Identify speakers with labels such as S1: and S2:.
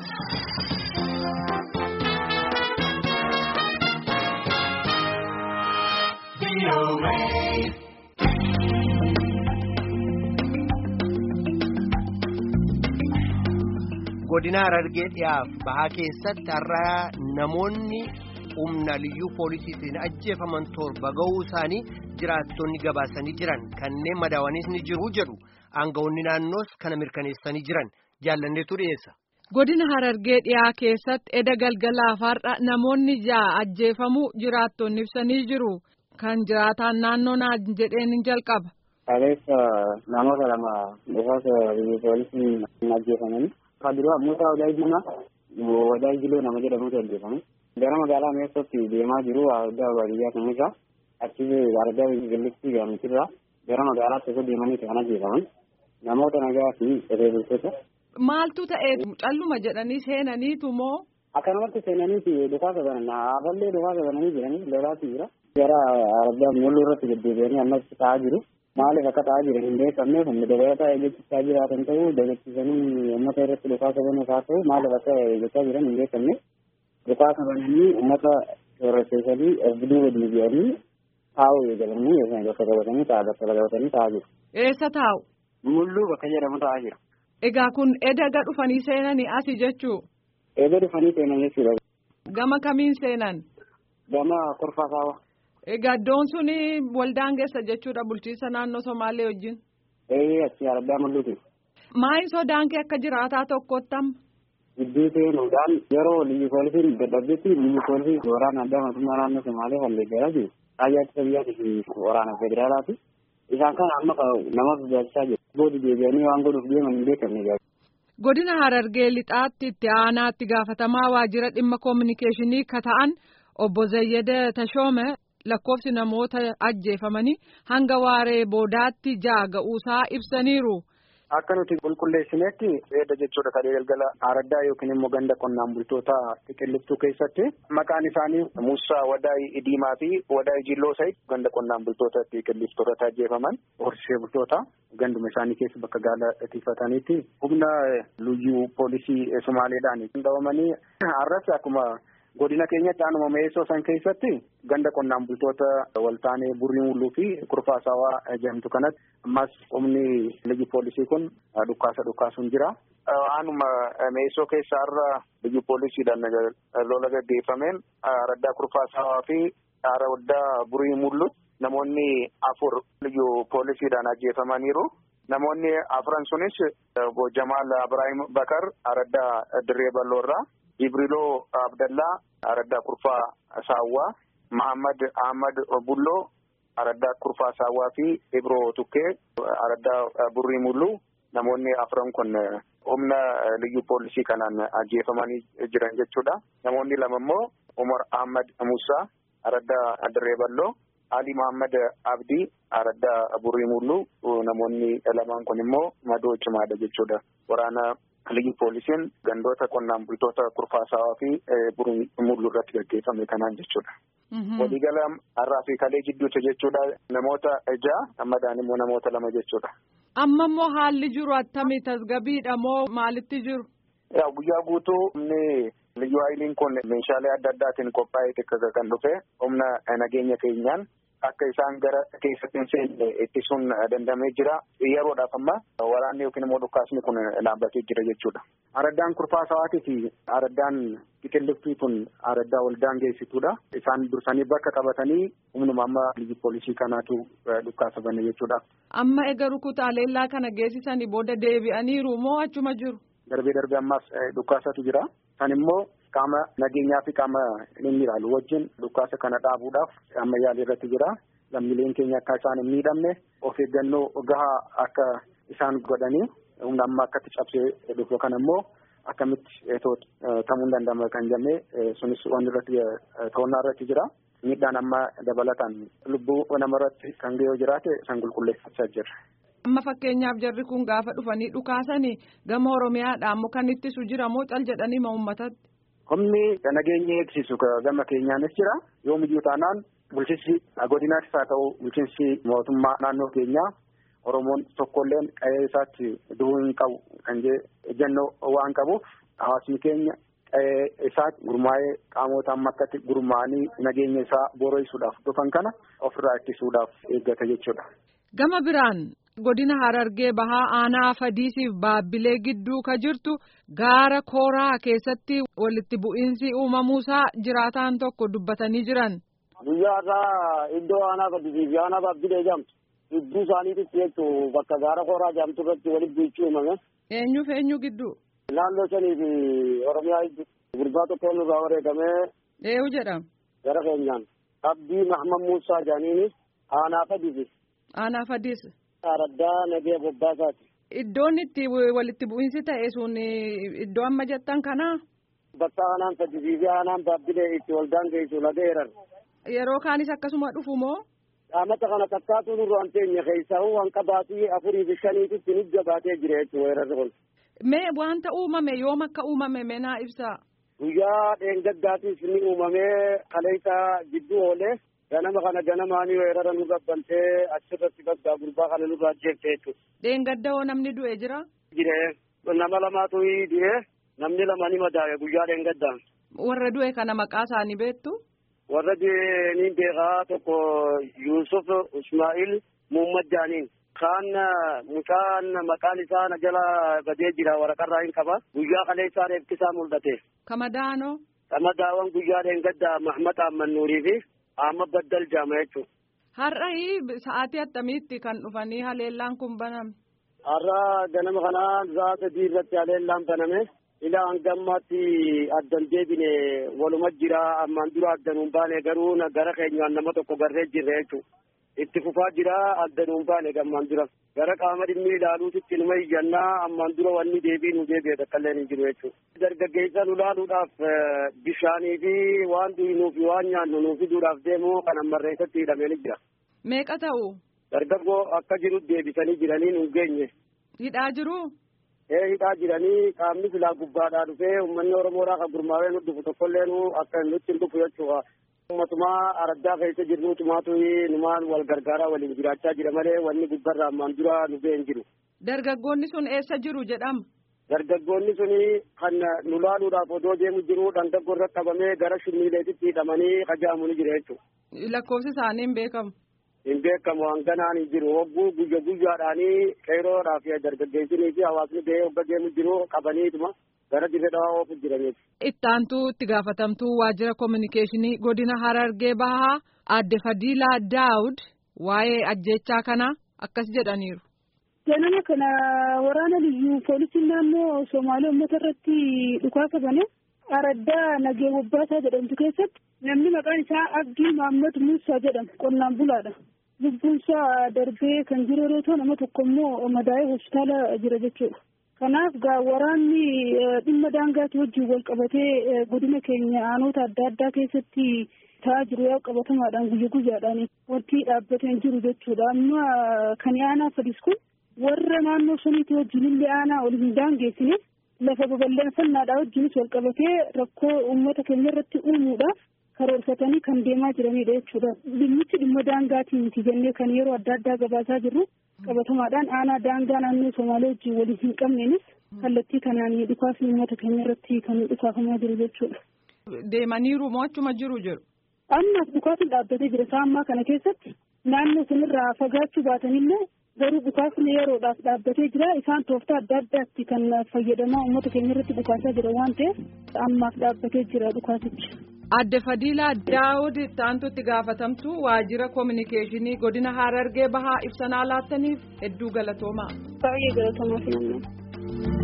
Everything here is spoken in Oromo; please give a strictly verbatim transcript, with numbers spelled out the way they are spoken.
S1: Godina Harargee dhiyaaf bahaa keessatti har'a namoonni humna liyyuu poolisiitiin ajjeefaman torba ga'uu isaanii jiraattonni gabaasanii jiran kanneen madaawanis ni jiru jedhu aangawoonni naannoos kana mirkaneessanii jiran jaallanneetu dhiyeessa.
S2: Godina Harargee dhiyaa keessatti eda galgalaaf har'a namoonni ja'a ajjeefamuu jiraattonni ibsanii jiru. Kan jiraataan naannoo naa jedheen hin jalqaba.
S3: Kaleessa namoota lama dhufaasa liyyuu poolisiin ajjeefamanii. Kadura Musa Wadaay Jilmaa Wadaay Jiloo nama jedhamutu ajjeefame. Gara magaalaa Meessootti deemaa jiru adda baadiyyaa kanarra achi argaa gallittii gaamitirra gara magaalaatti osoo deemanii kan ajjeefaman namoota nagaa fi qotee bultoota. Maaltu
S2: ta'ee calluma jedhanii seenaniitu moo?
S3: Akkanumatti seenaniiti dhukaasa bananii aballee dhukaasa bananii jiranii lolaatti jira. Gara argaa mulluu irratti deddeebi'anii ammas ta'aa jiru. Maaliif akka ta'aa jiran hin beekamne humna dabalataa eeggachaa jiraatan ta'uu dagachiisanii uummata irratti dhukaasa banuuf haa ta'u maaliif akka eeggachaa jiran hin beekamne dhukaasa bananii uummata soorreessanii abdii waliin deebi'anii taa'uu eegalanii yookaan bakka qabatanii taa'aa bakka qabatanii taa'aa jiru.
S2: Eessa taa'u?
S3: Mulluu bakka jedhamu taa'aa jiru.
S2: Egaa kun eda dhufanii seenanii asi jechuu?
S3: Eda dhufanii seenan jechuudha.
S2: Gama kamiin seenan?
S3: Gama Korfaa Saawaa.
S2: Egaa iddoon suni waldaan geessa jechuudha bulchiinsa naannoo Somaalee wajjin.
S3: Ee achi argaa mul'atu.
S2: Maayin sodaan kee akka jiraataa tokkotti amma?
S3: Iddoo seenuudhaan yeroo liyyuu poolisiin dadhabdetti liyyuu poolisiin waraana addaa mootummaa naannoo Somaalee falleeggaraa jiru. Raayyaa ittisa biyyaati fi waraana federaalaati. Isaan kana amma nama barbaachisaa jiru. Boodi deebi'anii waan godhuuf deeman hin beekamne.
S2: Godina Harargee lixaatti itti aanaatti gaafatamaa waajjira dhimma koominikeeshinii ka ta'an obbo Zayyada Tashoome. Lakkoofsi namoota ajjeefamanii hanga waaree boodaatti ja'a ga'uusaa ibsaniiru.
S4: Akka nuti qulqulleessinetti edda jechuudha kadhee galgala araddaa yookiin immoo ganda qonnaan bultoota xiqqilliftuu keessatti maqaan isaanii Muusaa Wadaay Idiimaa fi Wadaay Jilloo Sayid ganda qonnaan bultoota xiqqilliftoota ajjeefaman horsiisee bultoota ganduma isaanii keessa bakka gaala tiifataniitti humna liyyuu poolisii Somaaleedhaan qabamanii har'as akkuma. Godina keenyatti aanuma Meessoo san keessatti ganda qonnaan bultoota waltaanee Burrii Mulluu fi Kurfaa Saawaa jedhamtu kanatti ammas humni liyyuu poolisii kun dhukkaasa dhukkaasuun jira. Aanuma Meessoo keessa har'a liyyuu poolisiidhaan lola gaggeeffameen araddaa Kurfaa Saawaa fi araddaa Burrii Mulluu namoonni afur liyyuu poolisiidhaan ajjeefamaniiru. Namoonni afran sunis Jamaal Ibrahim Bakar araddaa Dirree Balloorraa. Jibrilo Abdallaa araddaa Kurfaa Saawwaa, Muhammad Ahmad Bulloo araddaa Kurfaa Saawwaa fi Ibroo Tukkee araddaa Burrii Mulluu namoonni afran kun humna liyyuu poolisii kanaan ajjeefamanii jiran jechuudha. Namoonni lama immoo Umar Ahmad Musaa araddaa Dirree Balloo, Ali Muhammad Abdii araddaa Burrii Mulluu namoonni lamaan kun immoo madoo cimaadha jechuudha. Waraana liyyuu poolisiin gandoota qonnaan bultoota Kurfaa Saawaa fi Burrii Mulluu irratti gaggeeffame kanaan jechuudha. Waliigala har'aa fi kalee jidduutti jechuudha namoota ja'a ammadaan immoo namoota lama jechuudha.
S2: Amma immoo haalli jiru attamii tasgabiidha moo maalitti jiru?
S4: Yaa guyyaa guutuu humni liyyuu hayiliin kun meeshaalee adda addaatiin qophaa'ee xiqqaa kan dhufe humna nageenya keenyaan akka isaan gara keessatti hin seenne ittisuun dandamee jira. Yeroodhaaf amma waraanni yookiin immoo dhukkaasni kun dhaabbatee jira jechuudha. Araddaan Kurfaa Saawaatii fi araddaan xiqqilliftuu kun araddaa waldaan geessituudha. Isaan dursanii bakka qabatanii humnuma amma liyyuu poolisii kanaatu dhukkaasa banne jechuudha.
S2: Amma egaa rukutaa leellaa kana geessisanii booda deebi'aniiru moo achuma jiru?
S4: Darbee darbee ammaas dhukkaasatu jira. Kan immoo qaama nageenyaa fi qaama inni ilaalu wajjin dhukkaasa kana dhaabuudhaaf amma yaalii irratti jira. Lammiileen keenya akka isaan hin miidhamne of eeggannoo gahaa akka isaan godhanii humna amma akkatti cabsee dhufu kana immoo akkamitti ta'uu danda'ama kan jennee sunis waan irratti to'annaa irratti jira. Miidhaan amma dabalataan lubbuu namarratti kan ga'ee jiraate san qulqulleeffachaa jirra.
S2: Amma fakkeenyaaf jarri kun gaafa dhufanii dhukaasanii gama Oromiyaadhaan immoo kan ittisu jira moo cal jedhanii ma uummatatti?
S4: Humni nageenya eegsisu gama keenyaanis jira. Yoomiyyuu taanaan bulchiinsi godinaattis haa ta'u bulchiinsi mootummaa naannoo keenyaa Oromoon tokkolleen qe'ee isaatti du'uu hin qabu kan ejjennoo waan qabuuf hawaasni keenya isaa gurmaa'ee qaamotaan makkatti gurmaa'anii nageenya isaa boorisuudhaaf dhufan kana ofirraa ittisuudhaaf eeggata jechuudha.
S2: Gama biraan godina Harargee bahaa aanaa Fadiisiif Baabbilee gidduu ka jirtu gaara Kooraa keessatti walitti bu'iinsi uumamuusaa jiraataan tokko dubbatanii jiran.
S3: Guyyaa irraa iddoo aanaa Fadiisiif aanaa Baabbilee jedhamtu gidduu isaaniitti jechuun bakka gaara Kooraa jedhamtu irratti walitti bu'iinsi uumame.
S2: Eenyuuf eenyu gidduu?
S3: Naannoo shanii fi Oromiyaa gurbaa tokkoon irraa wareegamee.
S2: Eenyu jedhama?
S3: Gara keenyaan Abdii Mahmad Muusaa Jaaniini aanaa Fadiisi.
S2: Aanaa Fadiisi.
S3: Araddaa Nagee Bobbaasaati.
S2: Iddoon itti walitti bu'iinsi ta'e sun iddoo amma jettan kanaa?
S3: Bakka aanaan Fadiisii fi aanaan Baabbilee itti waldaan geessu laga eeran.
S2: Yeroo kaanis akkasuma dhufu moo?
S3: Amata kana takkaatu nurra waan teenya keessaa wanqa baatii afurii fi shaniititti nu jabaatee jira jechuudha weerarri kun.
S2: Mee wanta uumame yoom akka uumame mee naa ibsaa?
S3: Guyyaa dheengaddaatiif ni uumamee kaleessa gidduu oolee ganama kana ganamaanii weerara nu gabbantee achirratti bakka gurbaa kana nurra ajjeeftee jechuudha.
S2: Dheengadda hoo namni du'e jira?
S3: Jiree nama lamaatu du'e namni lama ni madaa'e guyyaa dheengaddaan.
S2: Warra du'e kana maqaa isaanii beektu?
S3: Warra du'e ni beekaa tokko Yuusuf Ismaa'il Muhammad Jaaniin. Kaan mucaan maqaan isaa na jala badee jira waraqarraa hin qaba. Guyyaa kaleessaa reeffisaa mul'ate.
S2: Kamadaanoo?
S3: Kamadaawwan guyyaa dheengaddaa Mahmad Ahmad Nuurii fi Ahmad Baddal Jaama jechuudha.
S2: Har'a sa'aatii attamiitti kan dhufanii haleellaan kun baname?
S3: Har'a ganama kanaa sa'a sadii irratti haleellaan baname. Ilaa hanga ammaatti addan deebine waluma jira ammaan dura addan hin baane garuu gara keenyaan nama tokko garree jirre jechuudha. Itti fufaa jira addan hin baane ammaan dura. Gara qaama dhimmi ilaaluutitti numa iyyannaa ammaan dura wanni deebii nu deebi'e dhaqqalleen hin jiru jechuudha. Dargaggeessa nu ilaaluudhaaf bishaanii fi waan dhugnuu fi waan nyaannu nu fiduudhaaf deemu kan ammarreessatti hidhamee ni jira.
S2: Meeqa ta'u?
S3: Dargaggoo akka jiru deebisanii jiranii nu geenye.
S2: Hidhaa jiru?
S3: Ee hidhaa jiranii qaamni filaa gubbaadhaa dhufee uummanni Oromoodhaa kan gurmaa'ee nu dhufu tokkollee nu akka nutti hin dhufu jechuudha. Uummatuma araddaa keessa jirnu tumaatu numaan wal gargaaraa waliin jiraachaa jira malee wanni gubbarraa ammaan dura nu ga'e hin jiru.
S2: Dargaggoonni sun eessa jiru jedhama?
S3: Dargaggoonni suni kan nu laaluudhaaf odoo deemu jiru dandaggoo irra qabamee gara shimmiileetitti hidhamanii qajaamu ni jira jechuudha.
S2: Lakkoofsi isaanii hin beekamu?
S3: Hin beekamu hanganaan hin jiru hogguu guyya guyyaadhaanii qeeroodhaaf dargaggeessinii fi hawaasni ga'ee hogga deemu jiru qabaniituma gara dirree dhawaa oofu jiraniiti.
S2: Ittaantuu itti gaafatamtuu waajjira kominikeeshinii godina Harargee bahaa Aadde Fadiilaa Daawud waa'ee ajjechaa kanaa akkas jedhaniiru.
S5: Ganama kana waraana liyyuu poolisiin naannoo Somaalee uummata irratti dhukaasa bane araddaa Nagee Bobbaasaa jedhamtu keessatti namni maqaan isaa Abdii Mahmad Muusaa jedhamu qonnaan bulaadha. Lubbuunsaa darbee kan jiru yeroo ta'u nama tokko immoo madaa'ee hospitaala jira jechuudha. Kanaaf gaa waraanni dhimma daangaatti wajjin wal qabatee godina keenya aanota adda addaa keessatti ta'aa jiru yoo qabatamaadhaan guyya guyyaadhaan wanti dhaabbatee jiru jechuudha. Amma kan aanaa Fadiis kun warra naannoo saniitti wajjin illee aanaa ol hin daangeessine lafa babal'infannaadhaa wajjinis wal qabatee rakkoo uummata keenya irratti uumuudhaaf karoorfatanii kan deemaa jiranidha jechuudha. Dhimmichi dhimma daangaatiin miti jennee kan yeroo adda addaa gabaasaa jirru qabatamaadhaan aanaa daangaa naannoo Somaalee wajjin waliin hin qabneenis kallattii kanaan dhukaasni uummata keenya irratti kan dhukaafamaa jiru jechuudha.
S2: Deemaniiru moo achuma jiru jiru?
S5: Amma dhukaasni dhaabbatee jira isaa ammaa kana keessatti naannoo sanirraa fagaachuu baatanillee garuu dhukaasni yeroodhaaf dhaabbatee jira isaan tooftaa adda addaatti kan fayyadamaa uummata keenya irratti dhukaasaa jira waan ta'eef ammaaf dhaabbatee jira dhukaasichi.
S2: Aadde Fadiilaa Daawud ittaantuu itti gaafatamtuu waajjira kominikeeshinii godina Harargee bahaa ibsa nuu laattaniif hedduu galatoomaa.
S5: Baay'ee galatoomaa fi namni.